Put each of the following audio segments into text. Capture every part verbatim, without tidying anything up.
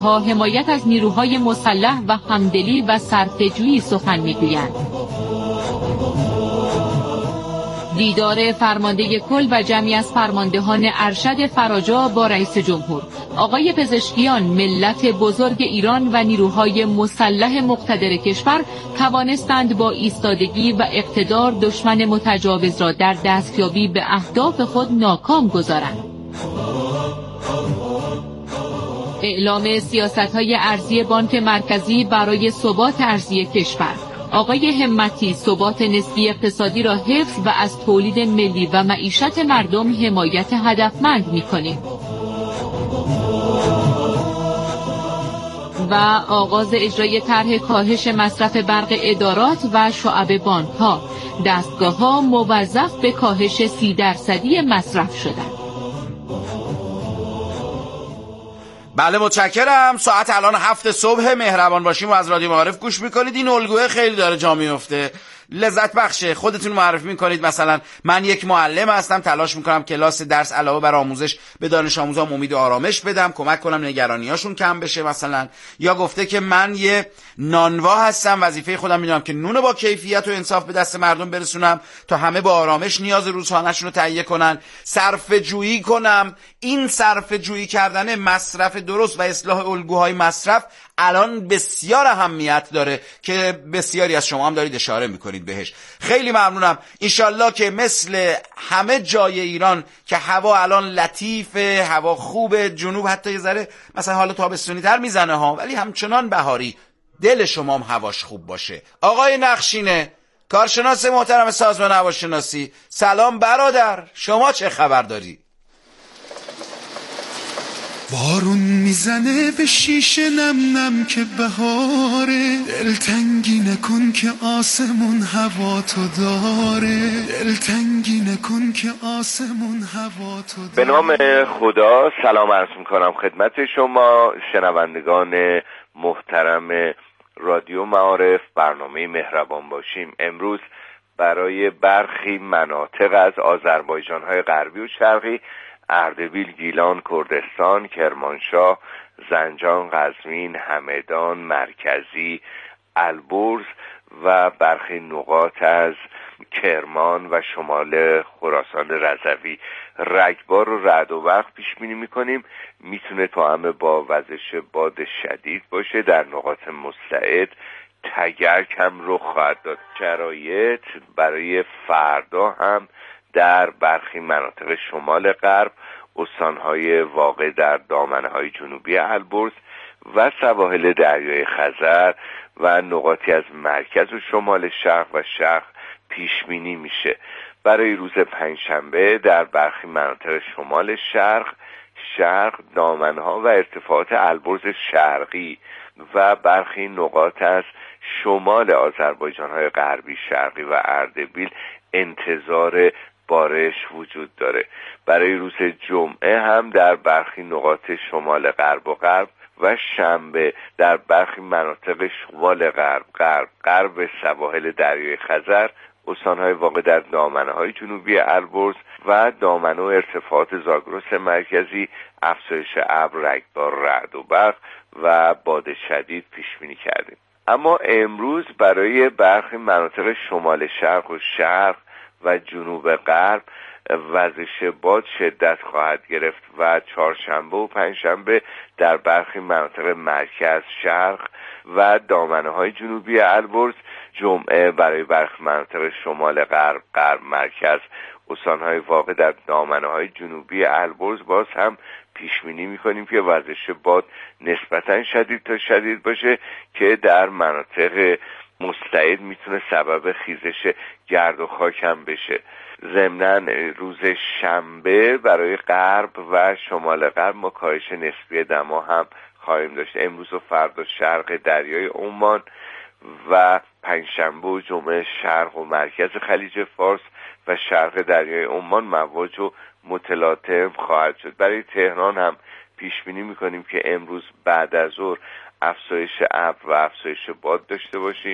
ها حمایت از نیروهای مسلح و همدلی و صرفه‌جویی سخن میگویند. دیدار فرمانده کل و جمعی از فرماندهان ارشد فراجا با رئیس جمهور. آقای پزشکیان، ملت بزرگ ایران و نیروهای مسلح مقتدر کشور توانستند با ایستادگی و اقتدار دشمن متجاوز را در دستیابی به اهداف خود ناکام گذارند. اعلام سیاست‌های ارزی بانک مرکزی برای ثبات ارزی کشور. آقای همتی، ثبات نسبی اقتصادی را حفظ و از تولید ملی و معیشت مردم حمایت هدفمند می‌کنیم. و آغاز اجرای طرح کاهش مصرف برق ادارات و شعب بانک‌ها. دستگاه‌ها موظف به کاهش سی درصدی مصرف شدند. بله متشکرم. ساعت الان هفت صبح. مهربان باشیم و از رادیو معارف گوش میکنید. این الگوه خیلی داره جا میفته، لذت بخشه. خودتون معرفی میکنید، مثلا من یک معلم هستم، تلاش میکنم کلاس درس علاوه بر آموزش به دانش آموزام امید و آرامش بدم، کمک کنم نگرانیاشون کم بشه مثلا. یا گفته که من یه نانوا هستم، وظیفه خودم میدونم که نون با کیفیت و انصاف به دست مردم برسونم تا همه با آرامش نیاز روزانه‌شون رو تهیه کنن. صرفه جویی کنم. این صرفه جویی کردن، مصرف درست و اصلاح الگوهای مصرف الان بسیار اهمیت داره که بسیاری از شما هم دارید اشاره میکنید بهش. خیلی ممنونم. انشالله که مثل همه جای ایران که هوا الان لطیفه، هوا خوبه، جنوب حتی یه ذره مثلا حالا تابستونی تر میزنه ها، ولی همچنان بهاری، دل شما هم هواش خوب باشه. آقای نقشینه، کارشناس محترم سازمان هواشناسی، سلام برادر، شما چه خبر داری؟ بارون میزنه به شیشه نم نم که بهاره، دلتنگی نکن که آسمون هوا تو داره، دلتنگی نکن که آسمون هوا تو داره. به نام خدا سلام عرض میکنم خدمت شما شنوندگان محترم رادیو معارف، برنامه مهربان باشیم. امروز برای برخی مناطق از آذربایجان‌های غربی و شرقی، اردبیل، گیلان، کردستان، کرمانشاه، زنجان، قزوین، همدان، مرکزی، البرز و برخی نقاط از کرمان و شمال خراسان رضوی رگبار و رعد و برق پیش بینی می‌کنیم. میتونه توأم با وزش باد شدید باشه. در نقاط مستعد تگرگ هم رخ خواهد داد. شرایط برای فردا هم در برخی مناطق شمال غرب، استانهای واقع در دامنه‌های جنوبی البرز و سواحل دریای خزر و نقاطی از مرکز و شمال شرق و شرق پیش بینی میشه. برای روز پنجشنبه در برخی مناطق شمال شرق، شرق، دامنها و ارتفاعات البرز شرقی و برخی نقاط از شمال آذربایجان‌های غربی، شرقی و اردبیل انتظار بارش وجود داره. برای روز جمعه هم در برخی نقاط شمال غرب و غرب و شنبه در برخی مناطق شمال غرب، غرب، غرب سواحل دریای خزر، استانهای واقع در دامنه‌های جنوبی البرز و دامنه و ارتفاعات زاگرس مرکزی افزایش ابر، رگبار، رعد و برق و باد شدید پیش بینی کردیم. اما امروز برای برخی مناطق شمال شرق و شرق و جنوب غرب وزش باد شدت خواهد گرفت و چهارشنبه و پنجشنبه در برخی مناطق مرکز، شرق و دامنه‌های جنوبی البرز، جمعه برای برخی مناطق شمال غرب، غرب، مرکز، استان‌های واقع در دامنه‌های جنوبی البرز باز هم پیش بینی می‌کنیم که وزش باد نسبتاً شدید تا شدید باشه که در مناطق مستعد میتونه سبب خیزش گرد و خاک هم بشه. ضمناً روز شنبه برای غرب و شمال غرب ما کاهش نسبی دما هم خواهیم داشت. امروز و فردا شرق دریای عمان و پنجشنبه و جمعه شرق و مرکز خلیج فارس و شرق دریای عمان مواج و متلاطم خواهد شد. برای تهران هم پیش بینی میکنیم که امروز بعد از ظهر افزایش ابر و افزایش باد داشته باشیم.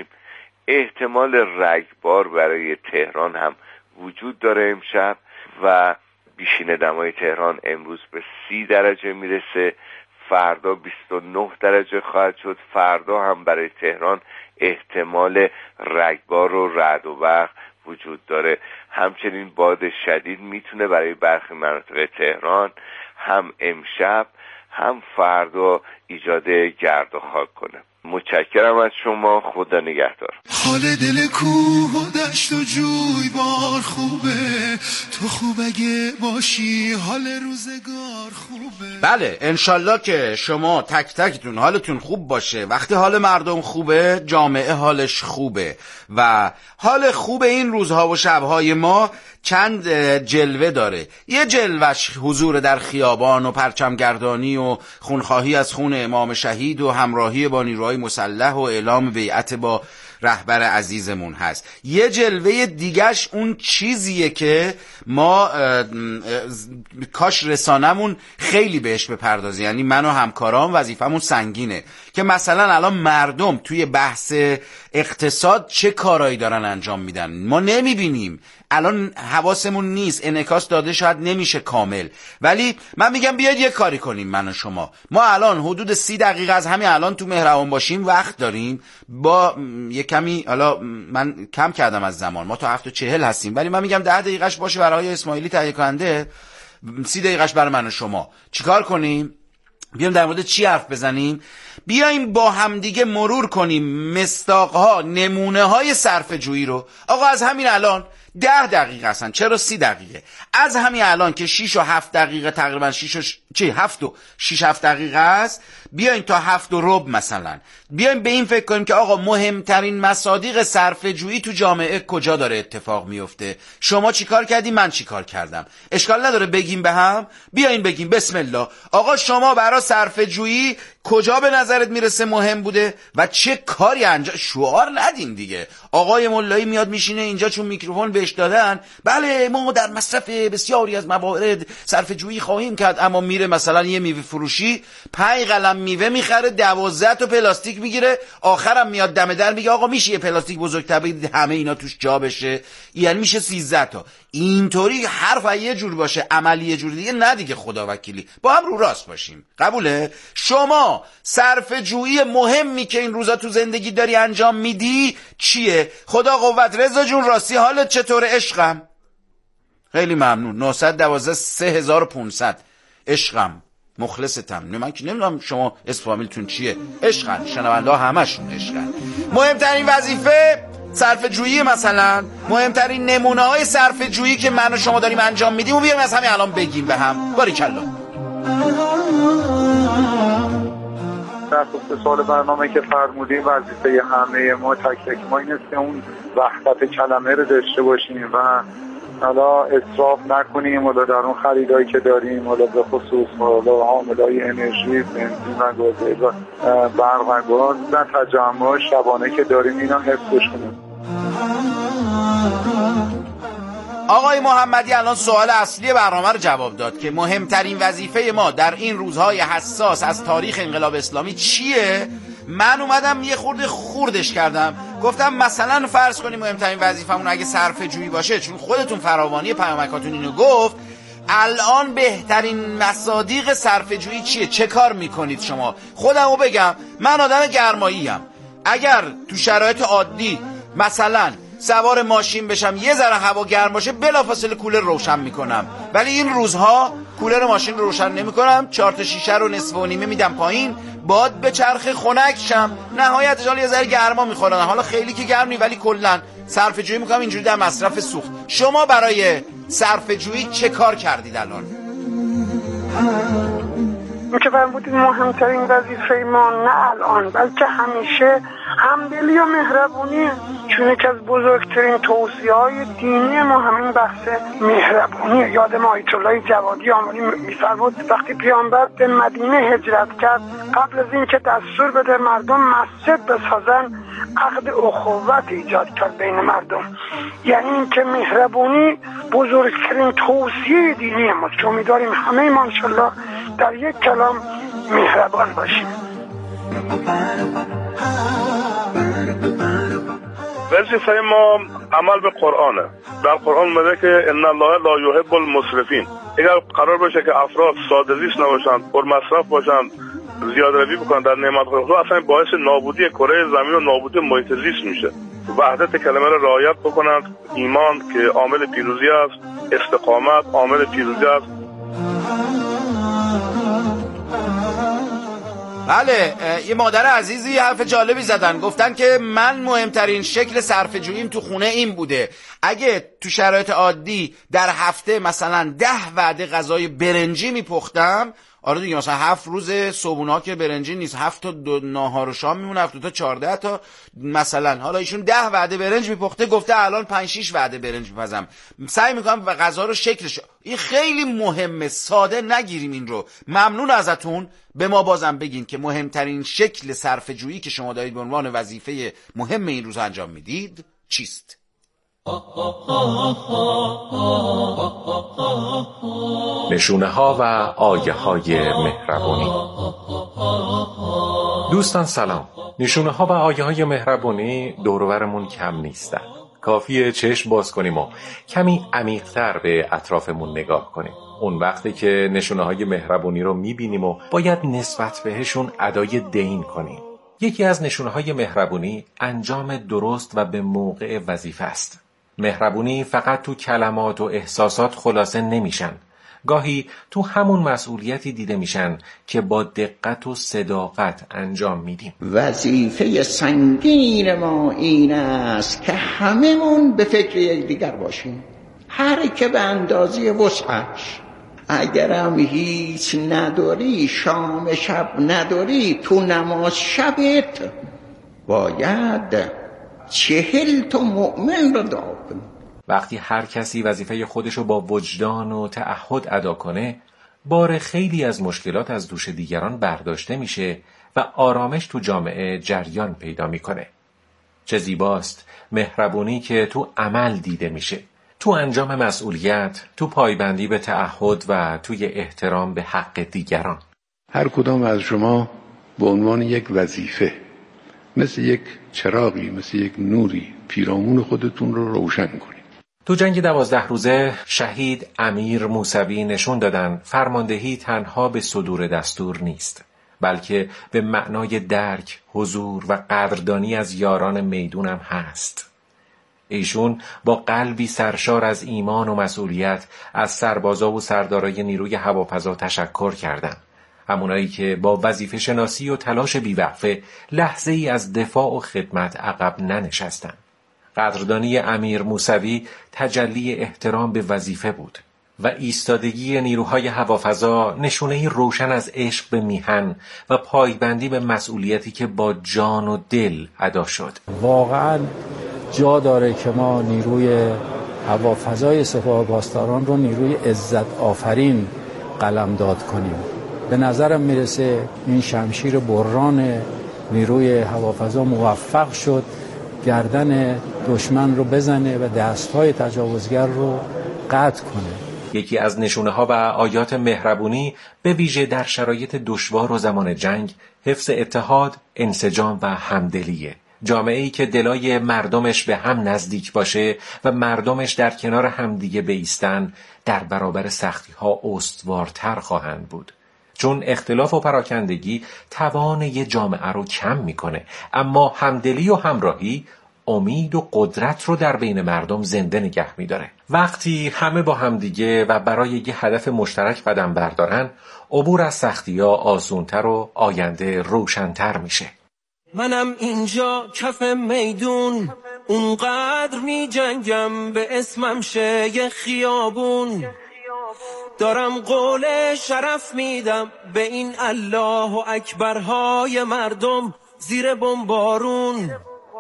احتمال رگبار برای تهران هم وجود داره امشب و بیشین دمای تهران امروز به سی درجه میرسه. فردا بیست و نه درجه خواهد شد. فردا هم برای تهران احتمال رگبار و رعد و برق وجود داره. همچنین باد شدید میتونه برای برخی مناطق تهران هم امشب هم فردا ایجاد گرد و خاک کنه. متشکرم از شما، خدا نگهدار. حال دل کوه و دشت و جوی بار خوبه، تو خوب اگه باشی حال روزگار خوبه. بله انشالله که شما تک تکتون حالتون خوب باشه. وقتی حال مردم خوبه جامعه حالش خوبه و حال خوب این روزها و شبهای ما چند جلوه داره. یه جلوش حضور در خیابان و پرچمگردانی و خونخواهی از خون امام شهید و همراهی با نیروهای مسلح و اعلام بیعت با رهبر عزیزمون هست. یه جلوه دیگش اون چیزیه که ما کاش رسانمون خیلی بهش بپردازه، یعنی من و همکارام وظیفمون سنگینه که مثلا الان مردم توی بحث اقتصاد چه کارایی دارن انجام میدن ما نمیبینیم، الان حواسمون نیست، انعکاس داده شاید نمیشه کامل. ولی من میگم بیاید یه کاری کنیم من و شما. ما الان حدود سی دقیقه از همین الان تو مهربان باشیم وقت داریم. با یه کمی حالا من کم کردم از زمان، ما تا هفت و چهل هستیم، ولی من میگم ده دقیقهش باشه برای اسماعیلی تهیه کننده، سی دقیقهش برای من و شما. چیکار کنیم؟ بیایم در مورد چی حرف بزنیم؟ بیایم با همدیگه مرور کنیم مصداقها، نمونه های صرف جویی رو. آقا از همین الان ده دقیقه هستن، چرا سی دقیقه؟ از همین الان که شیش و هفت دقیقه تقریبا شیش و ش... چی هفت و شیش هفت دقیقه است، بیایم تا هفت و ربع مثلا بیایم به این فکر کنیم که آقا مهمترین مصادیق صرفه جویی تو جامعه کجا داره اتفاق میفته. شما چی کار کردی، من چی کار کردم، اشکال نداره بگیم به هم. بیاین بگیم بسم الله آقا شما برای صرفه جویی کجا به نظرت میرسه مهم بوده و چه کاری انجام. شعار ندین دیگه. آقای مولایی میاد میشینه اینجا چون میکروفون بهش دادن، بله ما در مصرف بسیاری از موارد صرفه جویی خواهیم کرد، اما میره مثلا یه میوه فروشی پنج قلم میوه میخره، دوازده تا پلاستیک میگیره، آخرم میاد دم در میگه آقا میشه یه پلاستیک بزرگتر بدید همه اینا توش جا بشه، یعنی میشه سیزده تا. اینطوری حرف یه جور باشه عملی یه جور دیگه نه دیگه. خدا وکیلی با هم رو راست باشیم. قبوله؟ شما صرفه جویی مهمی که این روزا تو زندگی داری انجام میدی چیه؟ خدا قوت. رضا جون راستی حالت چطوره عشقم؟ خیلی ممنون. نهصد و دوازده سه هزار و پانصد عشقم، مخلصتم. من که نمیدونم شما اسم فامیلتون چیه. عشقن، شنونده ها همشون عشقن. مهمترین وظیفه صرفه جویی، مثلا مهمترین نمونه های صرفه جویی که من و شما داریم انجام میدیم و بیاریم از همین الان بگیم به هم. باریکلا. در خصوص سوال برنامه که فرمودیم، وظیفه همه ما تک تک ما این است که اون وحدت کلمه رو داشته باشیم و حالا اسراف نکنیم، حالا در اون خریدایی که داریم، حالا به خصوص حالا حاملای انرژی، بنزین و گازوئیل و برق و گاز و تجمع شبانه که داریم اینا حفظش کنیم. آقای محمدی الان سوال اصلی برنامه رو جواب داد که مهمترین وظیفه ما در این روزهای حساس از تاریخ انقلاب اسلامی چیه. من اومدم یه خورده خوردش کردم، گفتم مثلا فرض کنیم مهمترین وظیفمون اگه صرفه جویی باشه، چون خودتون فراوانی پیامکاتون اینو گفت، الان بهترین مصادیق صرفه جویی چیه؟ چه کار میکنید شما؟ خودمو بگم، من آدم گرمایی ام. اگر تو شرایط عادی مثلا سوار ماشین بشم یه ذره هوا گرم باشه بلافاصله کولر روشن میکنم، ولی این روزها کولر ماشین رو روشن نمیکنم، چهار تا شیشه رو نصف و نیمه میدم پایین، باد به چرخ خنک شم، نهایتش حالا یه ذره گرما میخورن، حالا خیلی که گرم نی ولی کلا صرفه جویی میکنم اینجوری در مصرف سوخت. شما برای صرفه جویی چه کار کردید الان؟ این که فرمودید مهمترین وظیفه ما نه الان بلکه همیشه همدلی و مهربونی، چون یکی از بزرگترین توصیه‌های دینی ما همین بحث مهربونی. یادم آیت الله جوادی آملی می‌فرمود وقتی پیامبر به مدینه هجرت کرد، قبل از اینکه دستور بده مردم مسجد بسازن، عقد اخوت ایجاد کرد بین مردم. یعنی اینکه مهربونی بزرگترین توصیه دینی ما، که امیدواریم همه ما انشالله در یک کلام مهربان باشیم. وظیفه ما عمل به قرآنه. در قرآن اومده که ان الله لا یحب المسرفین. اگر قرار باشه که افراد ساده زیست نباشند، پر مصرف باشند، زیادروی بکنن در نعمت‌های خدا، اصلا باعث نابودی کره زمین و نابودی محیط زیست میشه. وحدت کلمه را رعایت بکنند. ایمان که عامل پیروزی است، استقامت عامل پیروزی است. بله، یه مادر عزیزی حرف جالبی زدن، گفتن که من مهمترین شکل صرفه جوییم تو خونه این بوده، اگه تو شرایط عادی در هفته مثلا ده وعده غذای برنجی میپختم، آره دیگه مثلا هفت روز صبحونه که برنجی نیست، هفت تا دو ناهار و شام میمونه، هفت تا چهارده تا مثلا، حالا ایشون ده وعده برنج میپخته، گفته الان پنج شش وعده برنج میپزم، سعی میکنم و غذا رو شکلش. این خیلی مهمه، ساده نگیریم این رو. ممنون ازتون. به ما بازم بگین که مهمترین شکل صرفه جویی که شما دارید به عنوان وظیفه مهم این روز انجام میدید چیست؟ نشونه ها و آیه های مهربونی. دوستان سلام. نشونه ها و آیه های مهربونی دور و برمون کم نیستن. کافیه چشم باز کنیم و کمی عمیق‌تر به اطرافمون نگاه کنیم. اون وقتی که نشونه های مهربونی رو میبینیم و باید نسبت بهشون ادای دین کنیم. یکی از نشونه های مهربونی انجام درست و به موقع وظیفه است. مهربونی فقط تو کلمات و احساسات خلاصه نمیشن. گاهی تو همون مسئولیتی دیده میشن که با دقت و صداقت انجام میدیم. وظیفه سنگین ما این است که هممون به فکر یکدیگر باشیم، هر که به اندازه وسعش. اگرم هیچ نداری، شام شب نداری، تو نماز شبت باید چهل تا مؤمن رو دعا کنی. وقتی هر کسی وظیفه خودشو با وجدان و تعهد ادا کنه، بار خیلی از مشکلات از دوش دیگران برداشته میشه و آرامش تو جامعه جریان پیدا میکنه. چه زیباست مهربونی که تو عمل دیده میشه، تو انجام مسئولیت، تو پایبندی به تعهد و توی احترام به حق دیگران. هر کدام از شما به عنوان یک وظیفه، مثل یک چراغی، مثل یک نوری، پیرامون خودتون رو روشن کنید. تو جنگ دوازده روزه شهید امیر موسوی نشون دادن فرماندهی تنها به صدور دستور نیست، بلکه به معنای درک، حضور و قدردانی از یاران میدون هم هست. ایشون با قلبی سرشار از ایمان و مسئولیت از سربازا و سردارای نیروی هوافضا تشکر کردند. همونایی که با وظیفه شناسی و تلاش بیوقفه لحظه ای از دفاع و خدمت عقب ننشستن. قدردانی امیر موسوی تجلی احترام به وظیفه بود و ایستادگی نیروهای هوافضا نشونه روشن از عشق به میهن و پایبندی به مسئولیتی که با جان و دل ادا شد. واقعا جا داره که ما نیروی هوافضای سپاه پاسداران رو نیروی عزت آفرین قلمداد کنیم. به نظرم میرسه این شمشیر بران نیروی هوافضا موفق شد گردن دشمن رو بزنه و دستهای تجاوزگر رو قطع کنه. یکی از نشونه ها و آیات مهربونی به ویژه در شرایط دشوار و زمان جنگ حفظ اتحاد، انسجام و همدلیه. جامعه‌ای که دلای مردمش به هم نزدیک باشه و مردمش در کنار همدیگه بایستن، در برابر سختی‌ها استوارتر خواهند بود. چون اختلاف و پراکندگی توان یه جامعه رو کم میکنه، اما همدلی و همراهی امید و قدرت رو در بین مردم زنده نگه میداره. وقتی همه با همدیگه و برای یه هدف مشترک قدم بردارن، عبور از سختی‌ها آسونتر و آینده روشن‌تر میشه. منم اینجا کف میدون، اونقدر می جنگم به اسمم شه یه خیابون، دارم قول شرف میدم به این الله و اکبرهای مردم زیر بمبارون.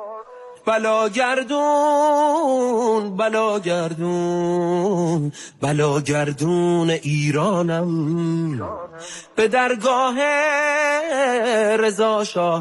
بلاگردون بلاگردون بلاگردون ایرانم، به درگاه رضا شاه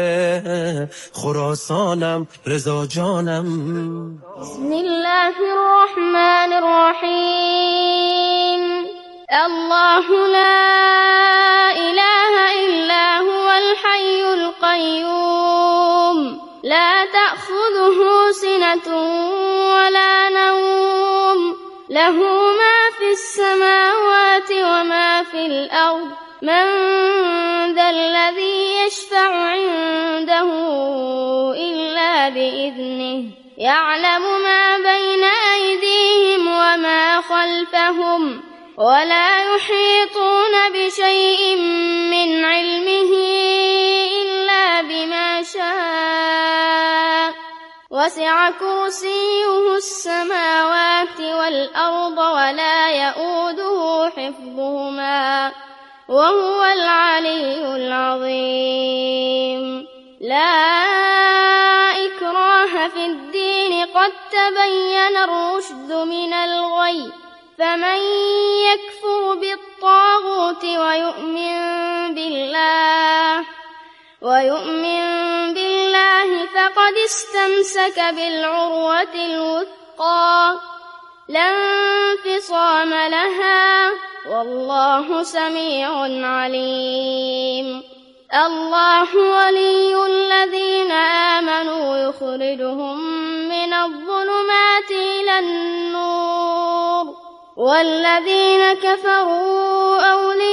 خراسانم، رضا جانم. بسم الله الرحمن الرحیم. الله لا اله الا هو الحي القيوم لا تأخذه سنة ولا نوم له ما في السماوات وما في الأرض من ذا الذي يشفع عنده إلا بإذنه يعلم ما بين أيديهم وما خلفهم ولا يحيطون بشيء من علمه إلا بما شاء وسع كرسيه السماوات والأرض ولا يؤوده حفظهما وهو العلي العظيم. لا إكراه في الدين قد تبين الرشد من الغي فمن يكفر بالطاغوت ويؤمن بالله ويؤمن بالله فقد استمسك بالعروة الوثقى لا انفصام لها والله سميع عليم. الله ولي الذين آمنوا يخرجهم من الظلمات إلى النور والذين كفروا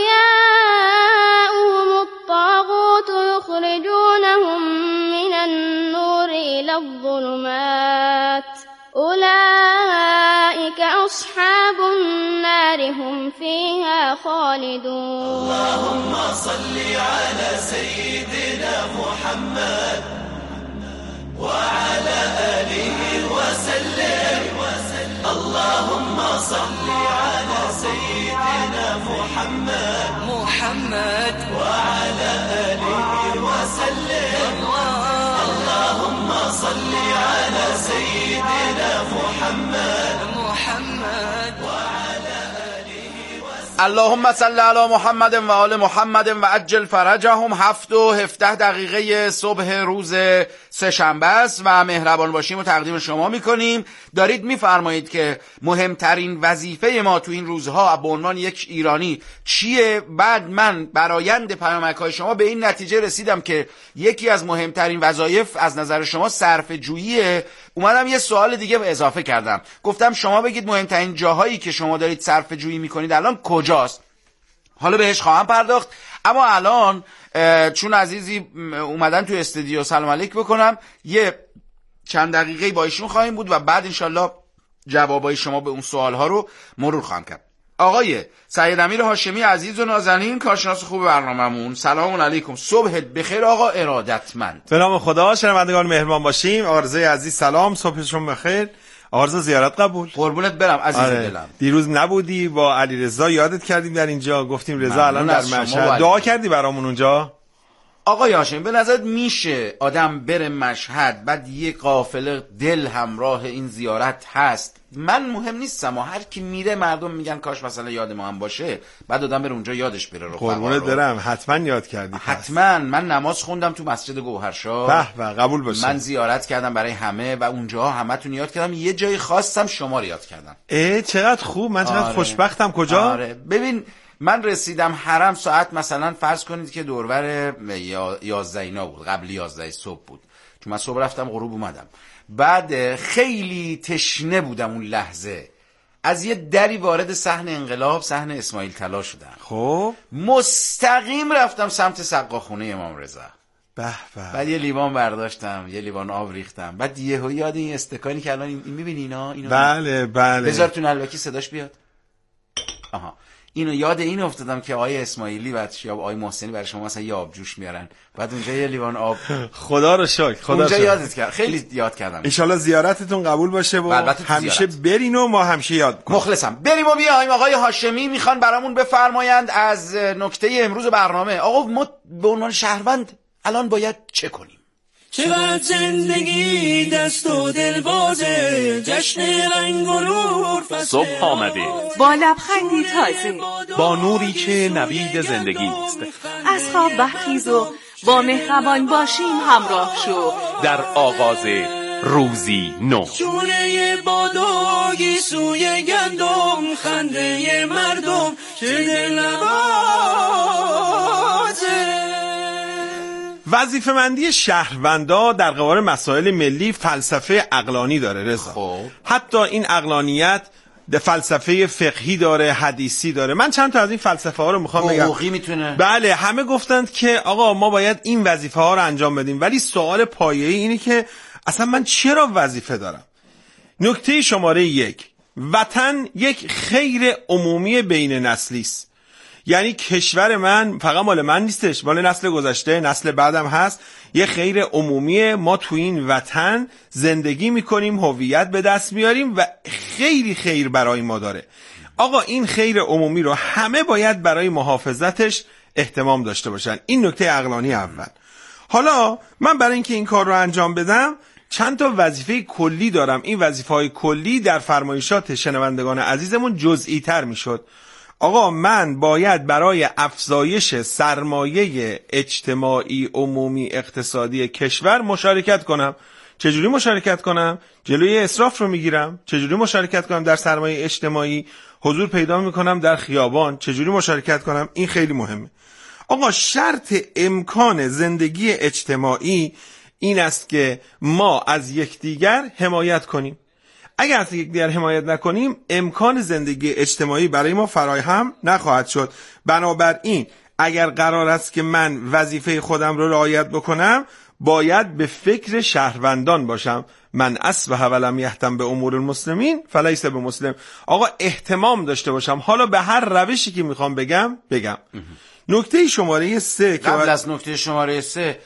أولياؤهم الطاغوت يخرجونهم من النور إلى الظلمات أولئك أصحاب النار هم فيها خالدون. اللهم صل على سيدنا محمد وعلى آله وسلم. اللهم صل على سيدنا محمد محمد وعلى آله وسلم. اللهم صل على سيدنا محمد محمد وعلى آله وسلم. اللهم صل علی محمد و آل محمد و عجل فرجهم. هفت و هفده دقیقه صبح روز سه شنبه است و مهربان باشیم و تقدیم شما میکنیم. دارید میفرمایید که مهمترین وظیفه ما تو این روزها به عنوان یک ایرانی چیه؟ بعد من برآیند پیامک‌های شما به این نتیجه رسیدم که یکی از مهمترین وظایف از نظر شما صرفه جوییه. اومدم یه سوال دیگه اضافه کردم، گفتم شما بگید مهمترین جاهایی که شما دارید صرفه جویی میکنید الان کجاست؟ حالا بهش خواهم پرداخت، اما الان چون عزیزی اومدن تو استودیو سلام علیک بکنم، یه چند دقیقه با ایشون خواهیم بود و بعد انشالله جوابای شما به اون سوالها رو مرور خواهم کرد. آقای سید امیر هاشمی عزیز و نازنین، کارشناس خوب برنامه‌مون، سلام علیکم. صبحت بخیر آقا ارادتمند. به نام خدا. شنوندگان مهربان باشیم. آقا رضای عزیز سلام، صبحشون بخیر. آقا رضا زیارت قبول. قربونت برم عزیز آره. دلم. دیروز نبودی، با علی رضا یادت کردیم در اینجا، گفتیم رضا الان در مشهد، دعا کردی برامون اونجا. آقای هاشمی به نظرت میشه آدم بره مشهد بعد یه قافله دل همراه این زیارت هست؟ من مهم نیستم و هر کی میره مردم میگن کاش مثلا یاد ما هم باشه، بعد آدم بره اونجا یادش بره. رو قربونت برم، حتما یاد کردی. حتما. من نماز خوندم تو مسجد گوهرشاه. به به، قبول باشه. من زیارت کردم برای همه و اونجا همتون یاد کردم. یه جای خاصم شما رو یاد کردم. اه چقدر خوب، من چقدر آره. خوشبختم. کجا؟ آره ببین، من رسیدم حرم ساعت مثلا فرض کنید که دوربر یازده اینا بود، قبل یازده صبح بود، چون من صبح رفتم غروب اومدم. بعد خیلی تشنه بودم اون لحظه، از یه دری وارد صحن انقلاب، صحن اسماعیل طلا شدم. خب مستقیم رفتم سمت سقاخونه امام رضا. به به. بعد یه لیوان برداشتم، یه لیوان آب ریختم. بعد یهو یاد این استکانی که الان این میبینی اینا اینو بله بله، بذار تو نلبکی صداش بیاد. آها، اینو یاد این افتادم که آقای اسماعیلی و یا آقای محسنی برای شما مثلا یه آب جوش میارن، بعد اونجا یه لیوان آب. خدا رو شکر، خدا اونجا شکر. یادت کرد، خیلی یاد کردم. ان شاءالله زیارتتون قبول باشه و همیشه برین و ما همیشه یاد کنیم. مخلصم. بریم و بیایم. آقای هاشمی میخوان برامون بفرمایند از نکته امروز برنامه. آقا ما به عنوان شهروند الان باید چه کنیم؟ چقدر زندگی دست و دل بازه، جشن رنگ و نور فصل صبح آمده با لبخندی تازه، با نوری که نوید زندگی است. از خواب برخیز و با مهربان باشیم همراه شو در آغاز روزی نو. چونه باداگی سوی گندم، خنده مردم چه دلنوازه. وظیفه‌مندی شهروندا در قبال مسائل ملی فلسفه عقلانی داره رضا. خب. حتی این عقلانیت فلسفه فقهی داره، حدیثی داره. من چند تا از این فلسفه ها رو میخوام بگم. حقوقی میتونه. بله، همه گفتند که آقا ما باید این وظیفه ها رو انجام بدیم، ولی سوال پایه‌ای اینه که اصلا من چرا وظیفه دارم؟ نکته شماره یک، وطن یک خیر عمومی بین نسلی است. یعنی کشور من فقط مال من نیستش، مال نسل گذشته، نسل بعدم هست. یه خیر عمومی، ما تو این وطن زندگی میکنیم، هویت به دست میاریم و خیلی خیر برای ما داره. آقا این خیر عمومی رو همه باید برای محافظتش اهتمام داشته باشن. این نکته عقلانی اول. حالا من برای اینکه این کار رو انجام بدم چند تا وظیفه کلی دارم. این وظیفه‌های کلی در فرمایشات شنوندگان عزیزمون جزئی تر میشد. آقا من باید برای افزایش سرمایه اجتماعی عمومی اقتصادی کشور مشارکت کنم. چجوری مشارکت کنم؟ جلوی اسراف رو میگیرم. چجوری مشارکت کنم در سرمایه اجتماعی؟ حضور پیدا میکنم در خیابان. چجوری مشارکت کنم؟ این خیلی مهمه. آقا شرط امکان زندگی اجتماعی این است که ما از یکدیگر حمایت کنیم. اگر از یکدیگر حمایت نکنیم امکان زندگی اجتماعی برای ما فراهم نخواهد شد. بنابراین اگر قرار است که من وظیفه خودم رو رعایت بکنم باید به فکر شهروندان باشم. من اصبح ولم یهتم به امور المسلمین فلیس به مسلم. آقا اهتمام داشته باشم. حالا به هر روشی که میخوام بگم بگم. نکته شماره سه، قبل از نکته شماره سه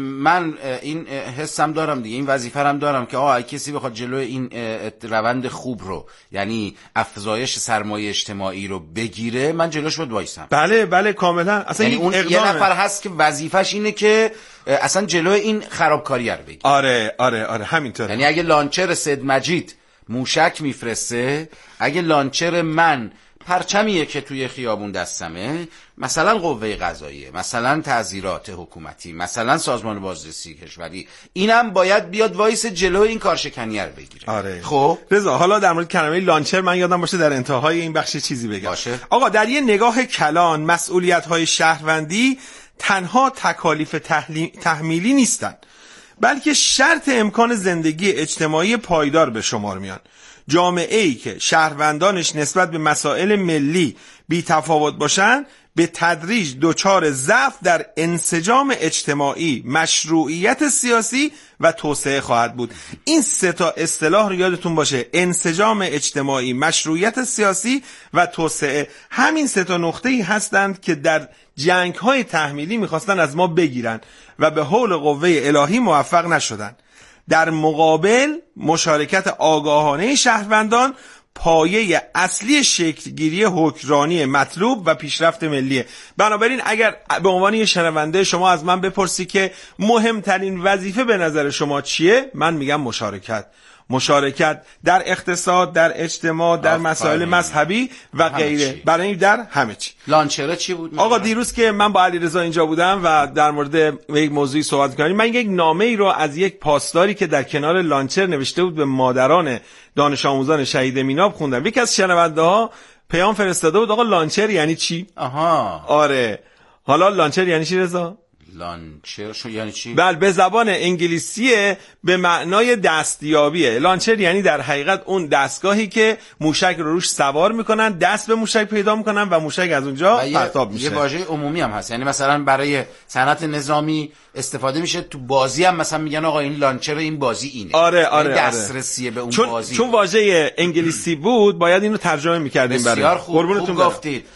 من این حسم دارم دیگه، این وظیفه هم دارم که آقا کسی بخواد جلوی این روند خوب رو، یعنی افزایش سرمایه اجتماعی رو بگیره، من جلوش باید وایسم. بله بله کاملا. اصلا یعنی اون یه نفر هست که وظیفش اینه که اصلا جلوی این خرابکاری رو بگیره. آره آره آره همینطوره. یعنی اگه لانچر سید مجید موشک میفرسته، اگه لانچر من پرچمیه که توی خیابون دستمه، مثلا قوه قضاییه، مثلا تعزیرات حکومتی، مثلا سازمان بازرسی کشوری، اینم باید بیاد وایس جلوی این کارشکنی رو بگیره. آره. خب رضا حالا در مورد کلمه لانچر من یادم باشه در انتهای این بخش چیزی بگم. باشه. آقا در یه نگاه کلان مسئولیت‌های شهروندی تنها تکالیف تحمیلی نیستن، بلکه شرط امکان زندگی اجتماعی پایدار به شمار میان. جامعه‌ای که شهروندانش نسبت به مسائل ملی بی تفاوت باشن به تدریج دچار ضعف در انسجام اجتماعی، مشروعیت سیاسی و توسعه خواهد بود. این سه تا اصطلاح رو یادتون باشه: انسجام اجتماعی، مشروعیت سیاسی و توسعه. همین سه تا نقطه‌ای هستند که در جنگ‌های تحمیلی می‌خواستن از ما بگیرن و به حول قوه الهی موفق نشدن. در مقابل مشارکت آگاهانه شهروندان پایه اصلی شکلگیری حکمرانی مطلوب و پیشرفت ملیه. بنابراین اگر به عنوان یه شنونده شما از من بپرسی که مهمترین وظیفه به نظر شما چیه، من میگم مشارکت. مشارکت در اقتصاد، در اجتماع، در مسائل مذهبی و غیره. برای این در همه چی. لانچره چی بود؟ آقا دیروز که من با علیرضا اینجا بودم و در مورد یک موضوعی صحبت کردیم، من یک نامه ای رو از یک پاسداری که در کنار لانچر نوشته بود به مادران دانش آموزان شهید میناب خوندم. یکی از شنونده ها پیام فرستاده بود: آقا لانچر یعنی چی؟ آها. آره. حالا لانچر یعنی چی رضا؟ لانچر شو یعنی چی؟ بله، به زبان انگلیسیه، به معنای دستیابیه. لانچر یعنی در حقیقت اون دستگاهی که موشک رو روش سوار میکنن، دست به موشک پیدا میکنن و موشک از اونجا پرتاب میشه. یه واژه عمومی هم هست، یعنی مثلا برای صنعت نظامی استفاده میشه، تو بازی هم مثلا میگن آقا این لانچر این بازی اینه. آره آره یعنی دسترسیه آره. به اون چون بازی. چون واژه انگلیسی بود باید اینو ترجمه میکردیم برای. بسیار خوب, خوب گفتید.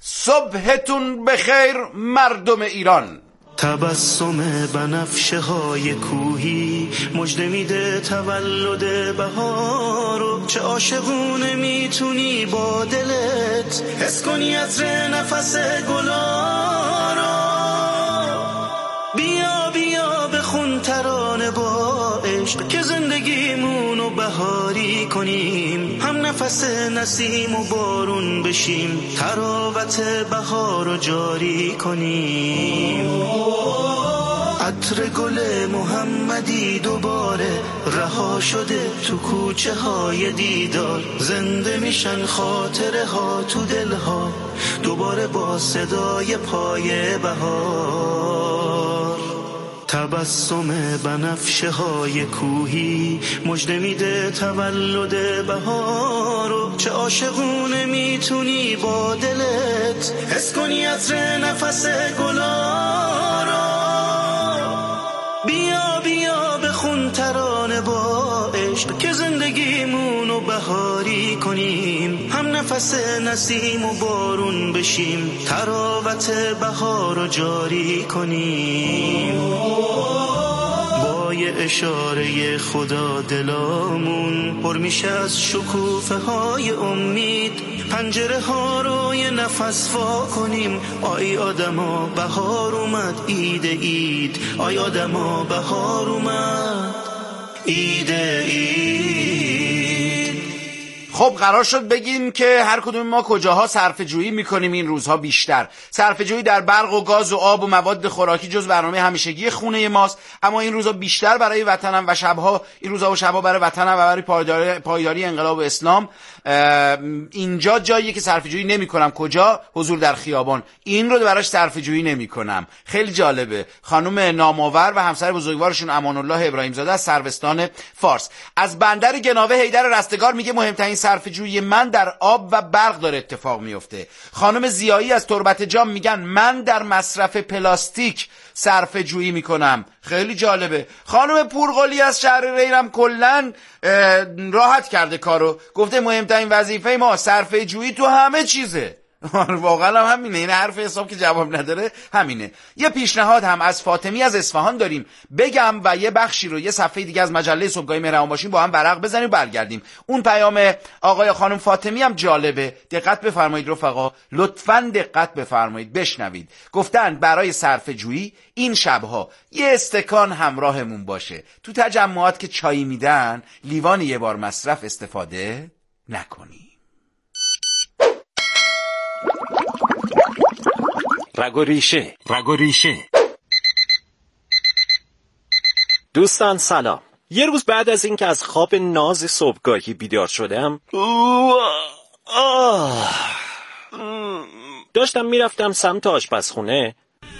صبحتون بخیر مردم ایران. تبسم بنفشه های کوهی مژده میده تولد بهارو، چه عاشقونه میتونی با دلت حس کنی عطر نفس گلارو. بیا بیا بخون ترانه با عشق که زندگیمونو بهاری کنیم، هم نفس نسیم و بارون بشیم، تراوت بهارو جاری کنیم. عطر گل محمدی دوباره رها شده تو کوچه های دیدار، زنده میشن خاطره ها تو دل ها دوباره با صدای پای بهار. تبسم بنفشه های کوهی مژده میده تولد بهارو. چه عاشقونه میتونی با دلت حس کنی عطر نفس گلا رو. بیا بیا بخون ترانه با عشق که زندگیمونو بهاری کنیم، هم نفس نسیم و بارون بشیم، تراوت بهارو جاری کنیم. با یه اشاره خدا دلامون پر میشه از شکوفه های امید، پنجره ها رو یه نفس وا کنیم. آی آدما بهار اومد عید عید، آی آدما بهار اومد عید عید. خب قرار شد بگیم که هر کدوم ما کجاها صرفه جویی میکنیم این روزها بیشتر. صرفه جویی در برق و گاز و آب و مواد خوراکی جز برنامه همیشگی خونه ماست، اما این روزها بیشتر برای وطنم و شبها این روزها و شبها برای وطنم و برای پایداری, پایداری انقلاب اسلام. اینجا جاییه که صرفه جویی نمیکنم. کجا؟ حضور در خیابان. این رو براش صرفه جویی نمیکنم. خیلی جالبه. خانم نامآور و همسر بزرگوارشون امان الله ابراهیم زاده از سروستان فارس از بندر گناوه حیدر رستگار میگه مهمترین صرفه جویی من در آب و برق داره اتفاق میفته. خانم زیایی از تربت جام میگن من در مصرف پلاستیک صرفه جویی میکنم. خیلی جالبه. خانم پورقلی از شهر ریرم کلن راحت کرده کارو، گفته مهمترین وظیفه ما صرفه جویی تو همه چیزه. واقعا هم همینه. این حرف حساب که جواب نداره همینه. یه پیشنهاد هم از فاطمی از اصفهان داریم بگم و یه بخشی رو یه صفحه دیگه از مجله صبحگاهی مهربان باشیم با هم ورق بزنیم و برگردیم. اون پیام آقای خانم فاطمی هم جالبه. دقت بفرمایید رفقا، لطفاً دقت بفرمایید بشنوید. گفتن برای صرفه جویی این شبها یه استکان همراهمون باشه. تو تجمعات که چای میدن لیوان یه بار مصرف استفاده نکنی. رگ و ریشه رگ و ریشه. دوستان سلام. یه روز بعد از اینکه از خواب ناز صبحگاهی بیدار شدم داشتم میرفتم سمت آشپزخونه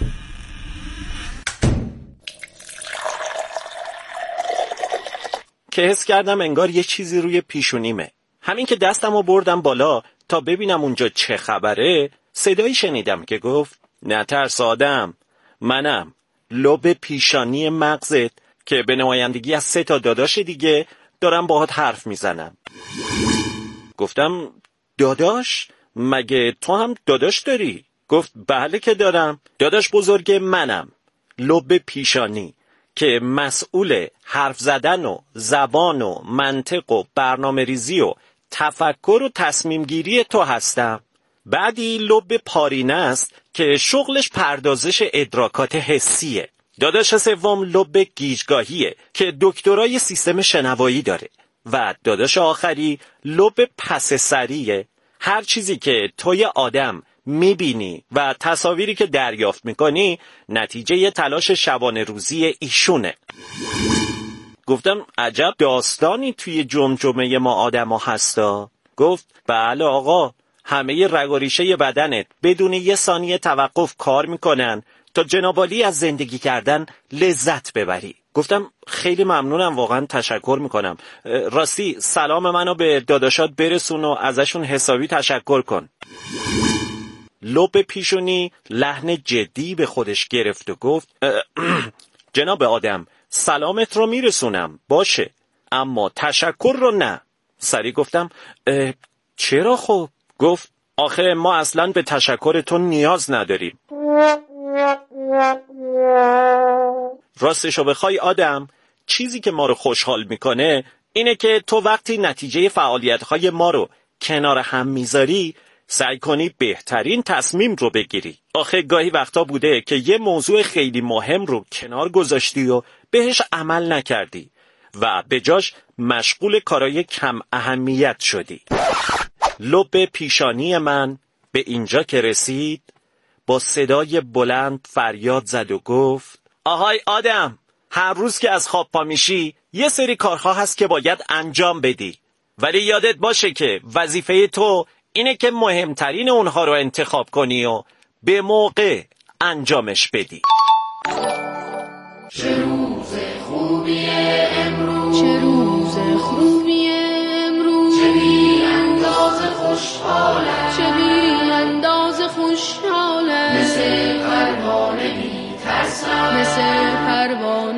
که حس کردم انگار یه چیزی روی پیشونیمه. همین که دستمو بردم بالا تا ببینم اونجا چه خبره، صدایی شنیدم که گفت نترس آدم، منم لب پیشانی مغزت که به نمایندگی از سه تا داداش دیگه دارم باهات حرف میزنم. گفتم داداش؟ مگه تو هم داداش داری؟ گفت بله که دارم. داداش بزرگ منم، لب پیشانی، که مسئول حرف زدن و زبان و منطق و برنامه ریزی و تفکر و تصمیم گیری تو هستم. بعدی لب پارینه است که شغلش پردازش ادراکات حسیه. داداش سوم لب گیجگاهیه که دکترای سیستم شنوایی داره. و داداش آخری لب پس سریه. هر چیزی که توی آدم میبینی و تصاویری که دریافت میکنی نتیجه یه تلاش شبانه روزی ایشونه. گفتم عجب داستانی توی جمجمه ما آدم ها هستا. گفت بله آقا، همه رگ و ریشه بدنت بدون یه ثانیه توقف کار میکنن تا جنابالی از زندگی کردن لذت ببری. گفتم خیلی ممنونم، واقعا تشکر میکنم. راستی سلام منو به داداشات برسون و ازشون حسابی تشکر کن. لب پیشونی لحن جدی به خودش گرفت و گفت جناب آدم سلامت رو میرسونم باشه، اما تشکر رو نه. سری گفتم چرا خب؟ گفت آخه ما اصلا به تشکر تو نیاز نداریم. راستشو بخوای آدم، چیزی که ما رو خوشحال میکنه اینه که تو وقتی نتیجه فعالیت‌های ما رو کنار هم میذاری سعی کنی بهترین تصمیم رو بگیری. آخه گاهی وقتا بوده که یه موضوع خیلی مهم رو کنار گذاشتی و بهش عمل نکردی و به جاش مشغول کارای کم اهمیت شدی. لب پیشانی من به اینجا که رسید با صدای بلند فریاد زد و گفت آهای آدم، هر روز که از خواب پا میشی یه سری کارها هست که باید انجام بدی، ولی یادت باشه که وظیفه تو اینه که مهمترین اونها رو انتخاب کنی و به موقع انجامش بدی. چه روز خوبی امروز، چه روز خوبی امروز، چه بی انداز خوشحالم، چه بی انداز خوشحالم، مثل پرواز